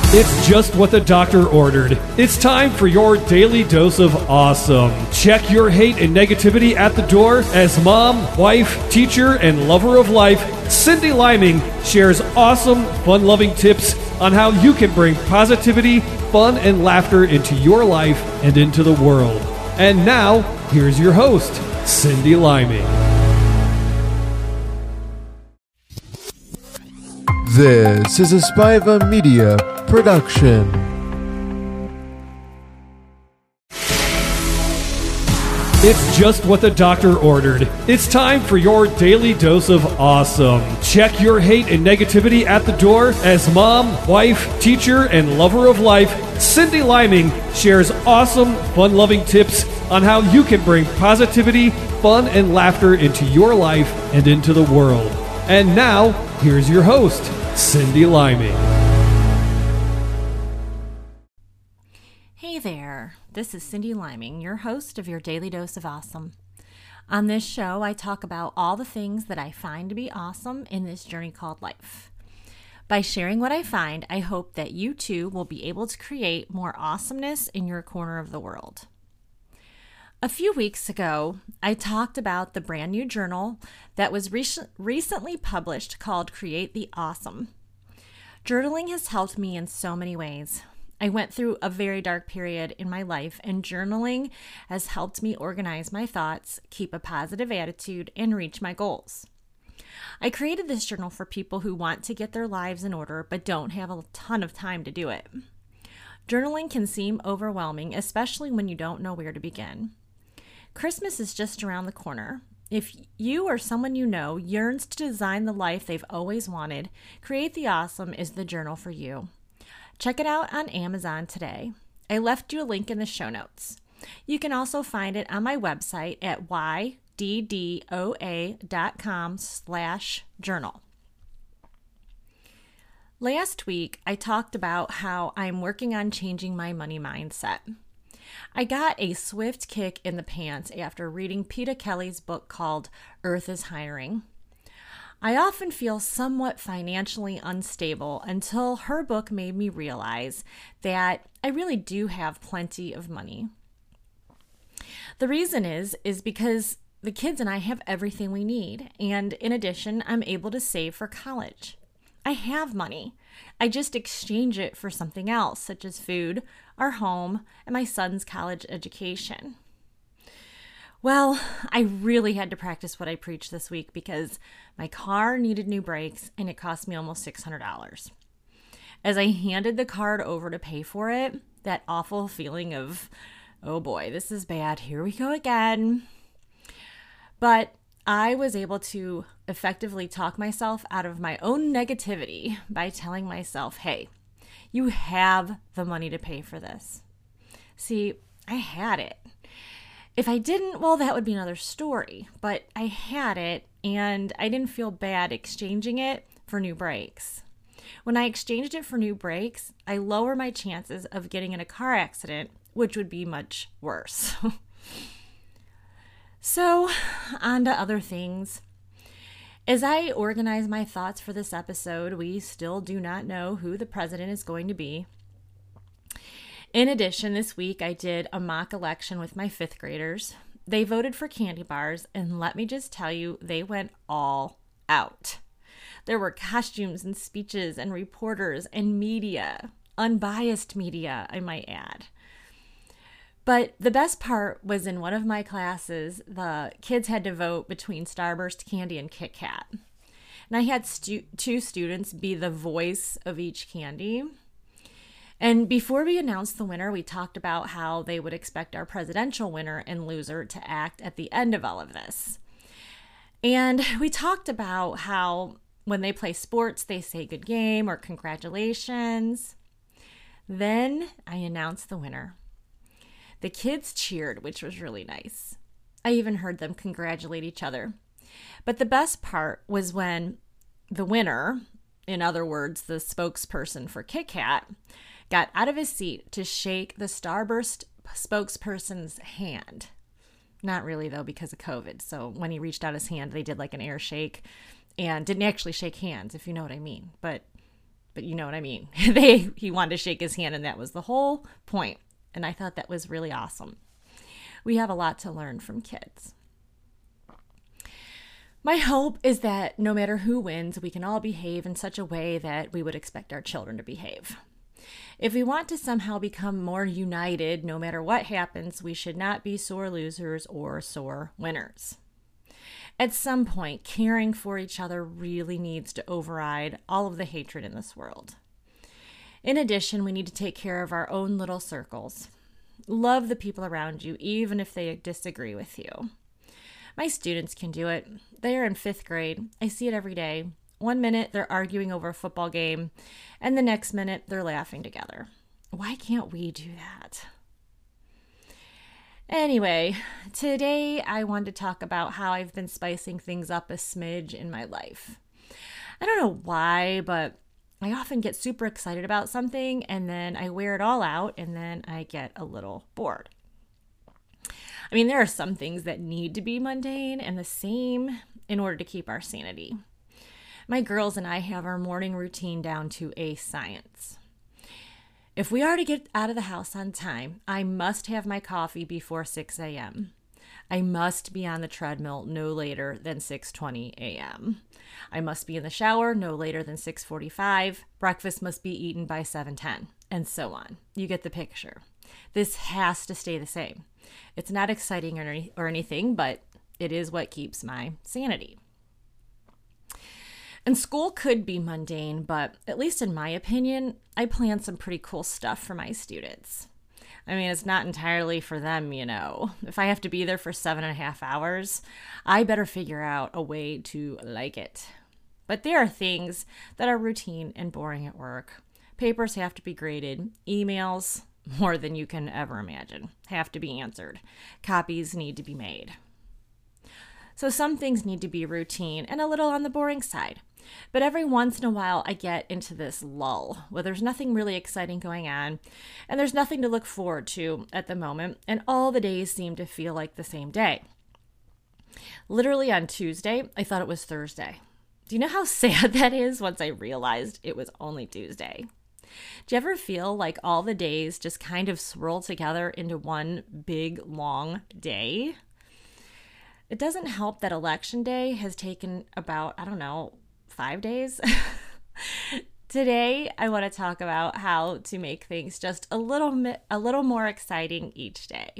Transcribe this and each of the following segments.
It's just what the doctor ordered. It's time for your daily dose of awesome. Check your hate and negativity at the door as mom, wife, teacher, and lover of life, Cindy Liming shares awesome, fun-loving tips on how you can bring positivity, fun, and laughter into your life and into the world. And now, here's your host, Cindy Liming. This is a Spiva Media production. It's just what the doctor ordered. It's time for your daily dose of awesome. Check your hate and negativity at the door as mom, wife, teacher, and lover of life, Cindy Liming shares awesome, fun-loving tips on how you can bring positivity, fun, and laughter into your life and into the world. And now, here's your host, Cindy Liming. Hey there, this is Cindy Liming, your host of your Daily Dose of Awesome. On this show, I talk about all the things that I find to be awesome in this journey called life. By sharing what I find, I hope that you too will be able to create more awesomeness in your corner of the world. A few weeks ago, I talked about the brand new journal that was recently published called Create the Awesome. Journaling has helped me in so many ways. I went through a very dark period in my life, and journaling has helped me organize my thoughts, keep a positive attitude, and reach my goals. I created this journal for people who want to get their lives in order but don't have a ton of time to do it. Journaling can seem overwhelming, especially when you don't know where to begin. Christmas is just around the corner. If you or someone you know yearns to design the life they've always wanted, Create the Awesome is the journal for you. Check it out on Amazon today. I left you a link in the show notes. You can also find it on my website at yddoa.com/journal. Last week, I talked about how I'm working on changing my money mindset. I got a swift kick in the pants after reading Peter Kelly's book called Earth is Hiring. I often feel somewhat financially unstable until her book made me realize that I really do have plenty of money. The reason is because the kids and I have everything we need, and in addition, I'm able to save for college. I have money. I just exchange it for something else, such as food, our home, and my son's college education. Well, I really had to practice what I preached this week because my car needed new brakes and it cost me almost $600. As I handed the card over to pay for it, that awful feeling of, oh boy, this is bad, here we go again. But I was able to effectively talk myself out of my own negativity by telling myself, hey, you have the money to pay for this. See, I had it. If I didn't, well, that would be another story, but I had it and I didn't feel bad exchanging it for new brakes. When I exchanged it for new brakes, I lower my chances of getting in a car accident, which would be much worse. So, on to other things. As I organize my thoughts for this episode, we still do not know who the president is going to be. In addition, this week I did a mock election with my fifth graders. They voted for candy bars, and let me just tell you, they went all out. There were costumes and speeches and reporters and media, unbiased media, I might add. But the best part was in one of my classes, the kids had to vote between Starburst candy and Kit Kat. And I had two students be the voice of each candy. And before we announced the winner, we talked about how they would expect our presidential winner and loser to act at the end of all of this. And we talked about how when they play sports, they say good game or congratulations. Then I announced the winner. The kids cheered, which was really nice. I even heard them congratulate each other. But the best part was when the winner, in other words, the spokesperson for Kit Kat, got out of his seat to shake the Starburst spokesperson's hand. Not really, though, because of COVID. So when he reached out his hand, they did like an air shake and didn't actually shake hands, if you know what I mean. But but you know what I mean. He wanted to shake his hand, and that was the whole point. And I thought that was really awesome. We have a lot to learn from kids. My hope is that no matter who wins, we can all behave in such a way that we would expect our children to behave. If we want to somehow become more united, no matter what happens, we should not be sore losers or sore winners. At some point, caring for each other really needs to override all of the hatred in this world. In addition, we need to take care of our own little circles. Love the people around you, even if they disagree with you. My students can do it. They are in 5th grade. I see it every day. One minute they're arguing over a football game, and the next minute they're laughing together. Why can't we do that? Anyway, today I wanted to talk about how I've been spicing things up a smidge in my life. I don't know why, but I often get super excited about something, and then I wear it all out, and then I get a little bored. I mean, there are some things that need to be mundane and the same in order to keep our sanity. My girls and I have our morning routine down to a science. If we are to get out of the house on time, I must have my coffee before 6 a.m. I must be on the treadmill no later than 6:20 a.m. I must be in the shower no later than 6:45. Breakfast must be eaten by 7:10, and so on. You get the picture. This has to stay the same. It's not exciting or anything, but it is what keeps my sanity. And school could be mundane, but at least in my opinion, I plan some pretty cool stuff for my students. I mean, it's not entirely for them, you know. If I have to be there for 7.5 hours, I better figure out a way to like it. But there are things that are routine and boring at work. Papers have to be graded. Emails, more than you can ever imagine, have to be answered. Copies need to be made. So some things need to be routine and a little on the boring side. But every once in a while, I get into this lull where there's nothing really exciting going on, and there's nothing to look forward to at the moment, and all the days seem to feel like the same day. Literally on Tuesday, I thought it was Thursday. Do you know how sad that is once I realized it was only Tuesday? Do you ever feel like all the days just kind of swirl together into one big, long day? It doesn't help that Election Day has taken about, 5 days. Today, I want to talk about how to make things just a little more exciting each day.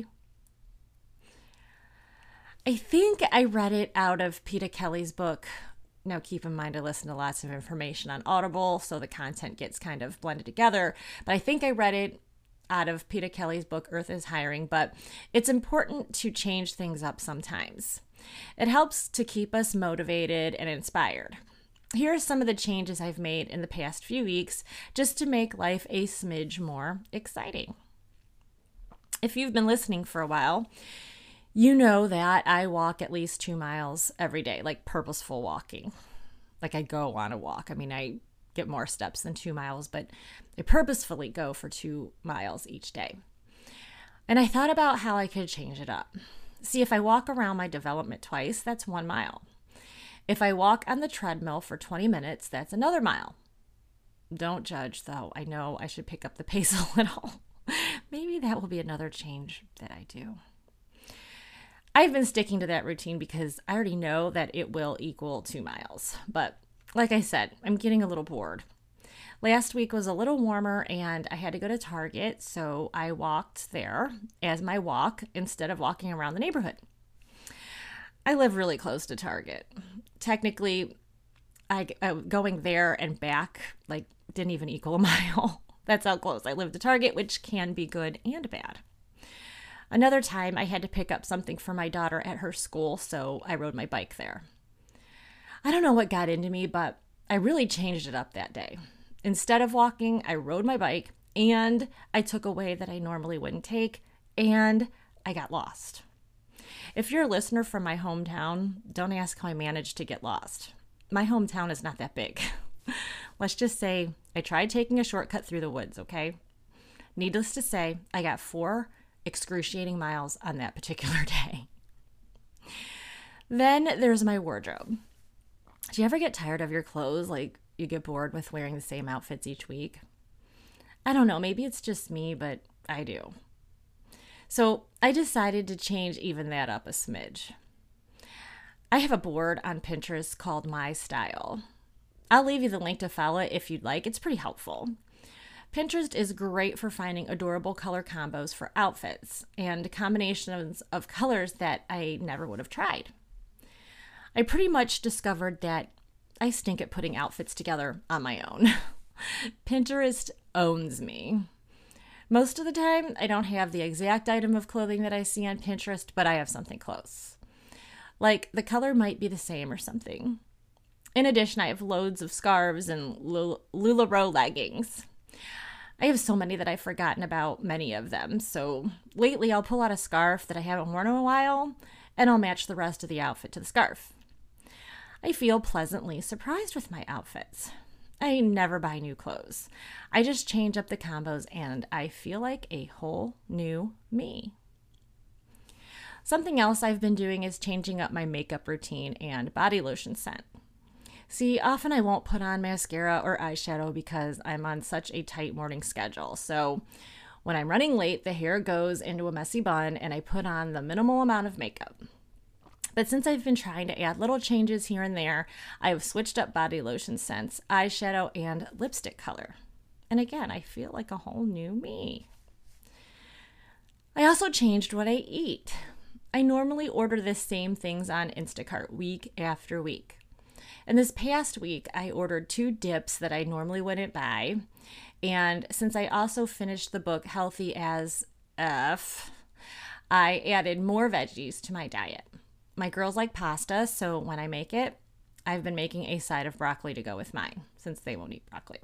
I think I read it out of Peter Kelly's book. Now, keep in mind, I listen to lots of information on Audible, so the content gets kind of blended together. But I think I read it out of Peter Kelly's book, Earth is Hiring. But it's important to change things up sometimes. It helps to keep us motivated and inspired. Here are some of the changes I've made in the past few weeks just to make life a smidge more exciting. If you've been listening for a while, you know that I walk at least 2 miles every day, like purposeful walking. Like I go on a walk. I mean, I get more steps than 2 miles, but I purposefully go for 2 miles each day. And I thought about how I could change it up. See, if I walk around my development twice, that's 1 mile. If I walk on the treadmill for 20 minutes, that's another mile. Don't judge, though. I know I should pick up the pace a little. Maybe that will be another change that I do. I've been sticking to that routine because I already know that it will equal 2 miles. But like I said, I'm getting a little bored. Last week was a little warmer and I had to go to Target, so I walked there as my walk instead of walking around the neighborhood. I live really close to Target. Technically, going there and back didn't even equal a mile. That's how close I live to Target, which can be good and bad. Another time, I had to pick up something for my daughter at her school, so I rode my bike there. I don't know what got into me, but I really changed it up that day. Instead of walking, I rode my bike, and I took a way that I normally wouldn't take, and I got lost. If you're a listener from my hometown, don't ask how I managed to get lost. My hometown is not that big. Let's just say I tried taking a shortcut through the woods, okay? Needless to say, I got 4 excruciating miles on that particular day. Then there's my wardrobe. Do you ever get tired of your clothes? you get bored with wearing the same outfits each week? I don't know, maybe it's just me, but I do. So I decided to change even that up a smidge. I have a board on Pinterest called My Style. I'll leave you the link to follow it if you'd like. It's pretty helpful. Pinterest is great for finding adorable color combos for outfits and combinations of colors that I never would have tried. I pretty much discovered that I stink at putting outfits together on my own. Pinterest owns me. Most of the time, I don't have the exact item of clothing that I see on Pinterest, but I have something close. Like, the color might be the same or something. In addition, I have loads of scarves and LuLaRoe leggings. I have so many that I've forgotten about many of them, so lately I'll pull out a scarf that I haven't worn in a while, and I'll match the rest of the outfit to the scarf. I feel pleasantly surprised with my outfits. I never buy new clothes. I just change up the combos and I feel like a whole new me. Something else I've been doing is changing up my makeup routine and body lotion scent. See, often I won't put on mascara or eyeshadow because I'm on such a tight morning schedule. So when I'm running late, the hair goes into a messy bun and I put on the minimal amount of makeup. But since I've been trying to add little changes here and there, I have switched up body lotion scents, eyeshadow, and lipstick color. And again, I feel like a whole new me. I also changed what I eat. I normally order the same things on Instacart week after week. And this past week, I ordered 2 dips that I normally wouldn't buy. And since I also finished the book Healthy as F, I added more veggies to my diet. My girls like pasta, so when I make it, I've been making a side of broccoli to go with mine, since they won't eat broccoli.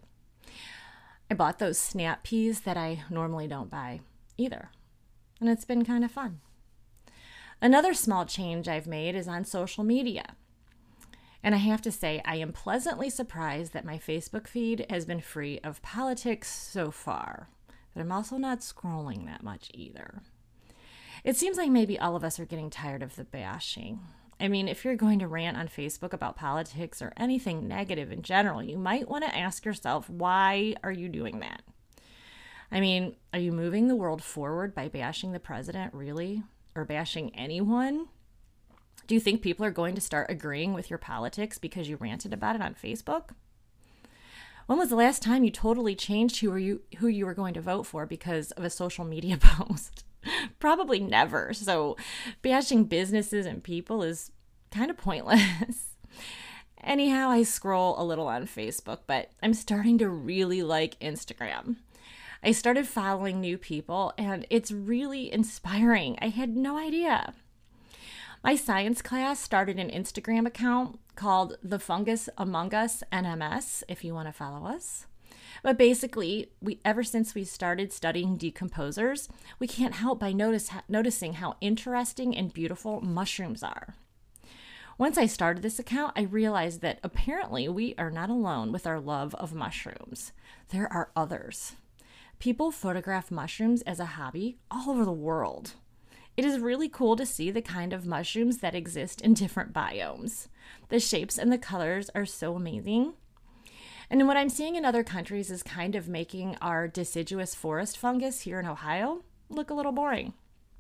I bought those snap peas that I normally don't buy either, and it's been kind of fun. Another small change I've made is on social media. And I have to say, I am pleasantly surprised that my Facebook feed has been free of politics so far, but I'm also not scrolling that much either. It seems like maybe all of us are getting tired of the bashing. I mean, if you're going to rant on Facebook about politics or anything negative in general, you might want to ask yourself, why are you doing that? I mean, are you moving the world forward by bashing the president, really? Or bashing anyone? Do you think people are going to start agreeing with your politics because you ranted about it on Facebook? When was the last time you totally changed who you were going to vote for because of a social media post? Probably never. So bashing businesses and people is kind of pointless. Anyhow, I scroll a little on Facebook, but I'm starting to really like Instagram. I started following new people and it's really inspiring. I had no idea. My science class started an Instagram account called The Fungus Among Us NMS, if you want to follow us. But basically, ever since we started studying decomposers, we can't help by noticing how interesting and beautiful mushrooms are. Once I started this account, I realized that apparently we are not alone with our love of mushrooms. There are others. People photograph mushrooms as a hobby all over the world. It is really cool to see the kind of mushrooms that exist in different biomes. The shapes and the colors are so amazing. And what I'm seeing in other countries is kind of making our deciduous forest fungus here in Ohio look a little boring.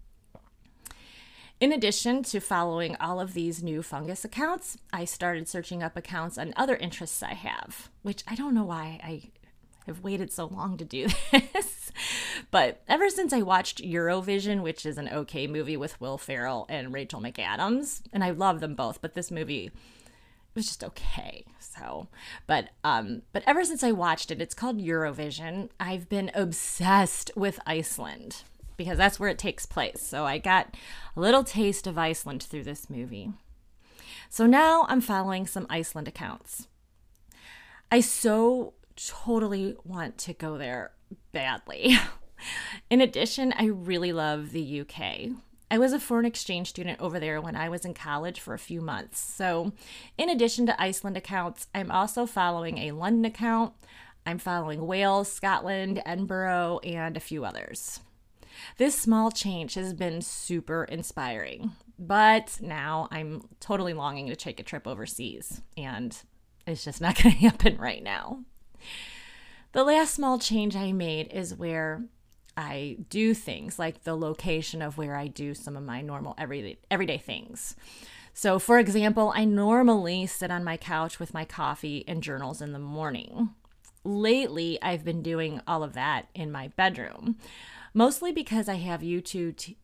In addition to following all of these new fungus accounts, I started searching up accounts on other interests I have, which I don't know why I have waited so long to do this. But ever since I watched Eurovision, which is an okay movie with Will Ferrell and Rachel McAdams, and I love them both, but this movie was just okay. But ever since I watched it, it's called Eurovision, I've been obsessed with Iceland because that's where it takes place. So I got a little taste of Iceland through this movie. So now I'm following some Iceland accounts. I so totally want to go there badly. In addition, I really love the UK. I was a foreign exchange student over there when I was in college for a few months. So in addition to Iceland accounts, I'm also following a London account. I'm following Wales, Scotland, Edinburgh, and a few others. This small change has been super inspiring, but now I'm totally longing to take a trip overseas, and It's just not going to happen right now. The last small change I made is where I do things, like the location of where I do some of my normal everyday things. So, for example, I normally sit on my couch with my coffee and journals in the morning. Lately, I've been doing all of that in my bedroom, mostly because I have YouTube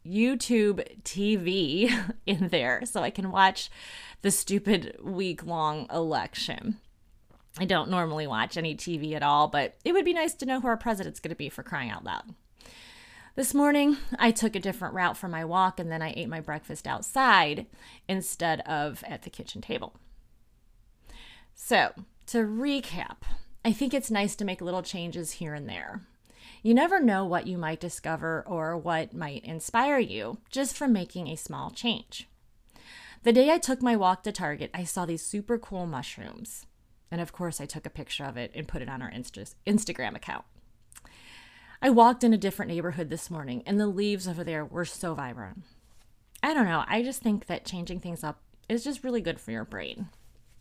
TV in there so I can watch the stupid week-long election. I don't normally watch any TV at all, but it would be nice to know who our president's going to be, for crying out loud. This morning, I took a different route for my walk, and then I ate my breakfast outside instead of at the kitchen table. So, to recap, I think it's nice to make little changes here and there. You never know what you might discover or what might inspire you just from making a small change. The day I took my walk to Target, I saw these super cool mushrooms. And of course, I took a picture of it and put it on our Instagram account. I walked in a different neighborhood this morning, and the leaves over there were so vibrant. I don't know. I just think that changing things up is just really good for your brain.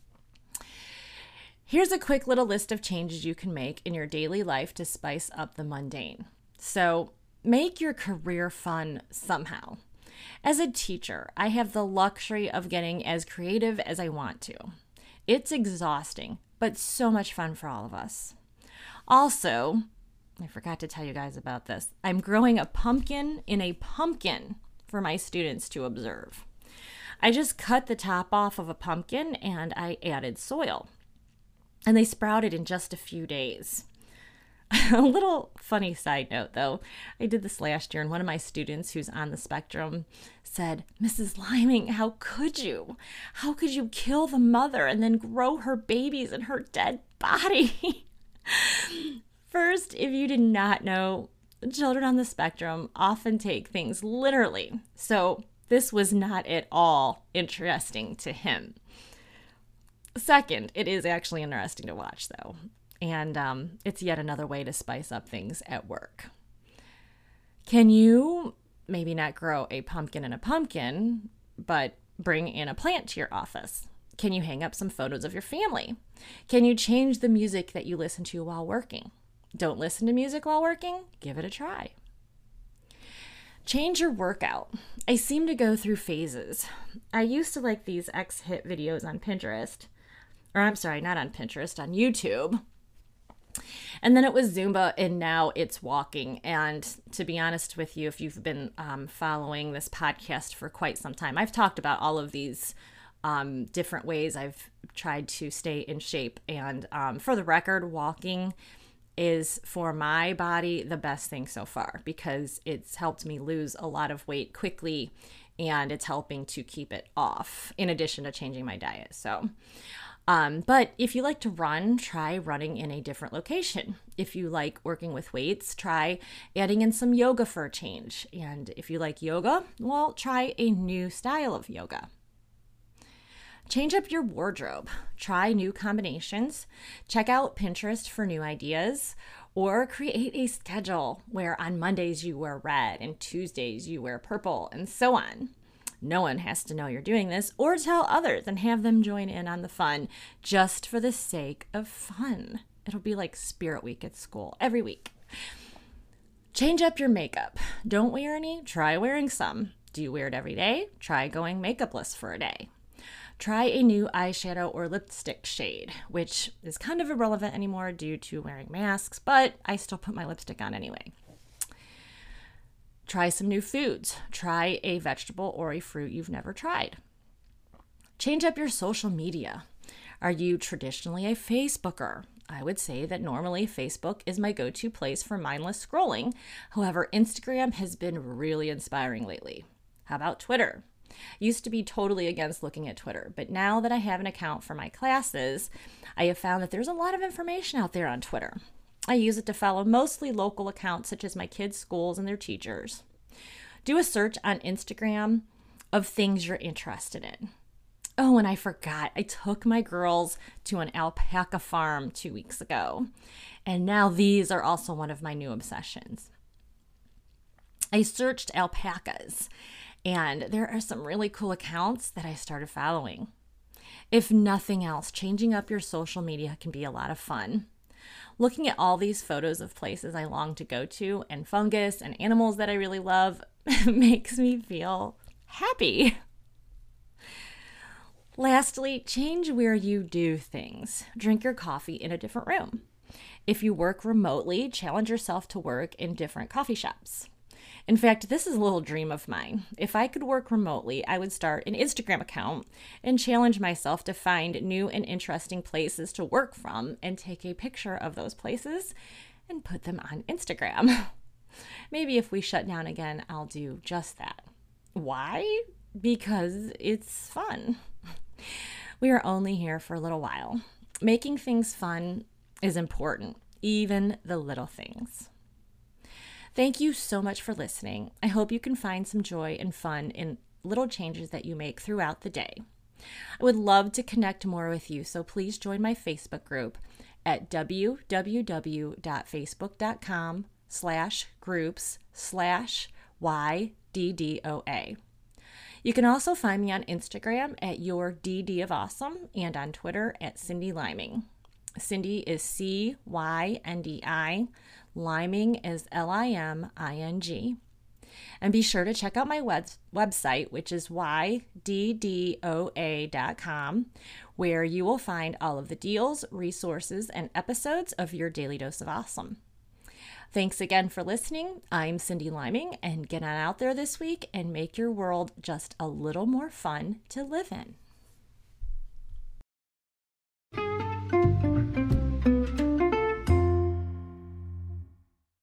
Here's a quick little list of changes you can make in your daily life to spice up the mundane. So, make your career fun somehow. As a teacher, I have the luxury of getting as creative as I want to. It's exhausting, but so much fun for all of us. Also, I forgot to tell you guys about this. I'm growing a pumpkin in a pumpkin for my students to observe. I just cut the top off of a pumpkin and I added soil. And they sprouted in just a few days. A little funny side note, though. I did this last year, and one of my students who's on the spectrum said, "Mrs. Liming, how could you? How could you kill the mother and then grow her babies in her dead body?" First, if you did not know, children on the spectrum often take things literally. So this was not at all interesting to him. Second, it is actually interesting to watch, though. And it's yet another way to spice up things at work. Can you maybe not grow a pumpkin in a pumpkin, but bring in a plant to your office? Can you hang up some photos of your family? Can you change the music that you listen to while working? Don't listen to music while working? Give it a try. Change your workout. I seem to go through phases. I used to like these X-Hit videos on Pinterest. Or I'm sorry, not on Pinterest, on YouTube. And then it was Zumba, and now it's walking. And to be honest with you, if you've been following this podcast for quite some time, I've talked about all of these different ways I've tried to stay in shape. And for the record, walking is, for my body, the best thing so far because it's helped me lose a lot of weight quickly, and it's helping to keep it off in addition to changing my diet. So but if you like to run, try running in a different location. If you like working with weights, try adding in some yoga for a change. And if you like yoga, well, try a new style of yoga. Change up your wardrobe. Try new combinations. Check out Pinterest for new ideas. Or create a schedule where on Mondays you wear red and Tuesdays you wear purple and so on. No one has to know you're doing this, or tell others and have them join in on the fun just for the sake of fun. It'll be like Spirit Week at school every week. Change up your makeup. Don't wear any? Try wearing some. Do you wear it every day? Try going makeupless for a day. Try a new eyeshadow or lipstick shade, which is kind of irrelevant anymore due to wearing masks, but I still put my lipstick on anyway. Try some new foods. Try a vegetable or a fruit you've never tried. Change up your social media. Are you traditionally a Facebooker? I would say that normally Facebook is my go-to place for mindless scrolling. However, Instagram has been really inspiring lately. How about Twitter? Used to be totally against looking at Twitter, but now that I have an account for my classes, I have found that there's a lot of information out there on Twitter. I use it to follow mostly local accounts such as my kids' schools and their teachers. Do a search on Instagram of things you're interested in. Oh, and I forgot, I took my girls to an alpaca farm 2 weeks ago, and now these are also one of my new obsessions. I searched alpacas, and there are some really cool accounts that I started following. If nothing else, changing up your social media can be a lot of fun. Looking at all these photos of places I long to go to and fungus and animals that I really love makes me feel happy. Lastly, change where you do things. Drink your coffee in a different room. If you work remotely, challenge yourself to work in different coffee shops. In fact, this is a little dream of mine. If I could work remotely, I would start an Instagram account and challenge myself to find new and interesting places to work from and take a picture of those places and put them on Instagram. Maybe if we shut down again, I'll do just that. Why? Because it's fun. We are only here for a little while. Making things fun is important, even the little things. Thank you so much for listening. I hope you can find some joy and fun in little changes that you make throughout the day. I would love to connect more with you, so please join my Facebook group at www.facebook.com/groups/YDDOA. You can also find me on Instagram at YourDDOfAwesome and on Twitter at Cindy Liming. Cindy is CYNDI. Liming is LIMING. And be sure to check out my website, which is yddoa.com, where you will find all of the deals, resources, and episodes of Your Daily Dose of Awesome. Thanks again for listening. I'm Cindy Liming, and get on out there this week and make your world just a little more fun to live in.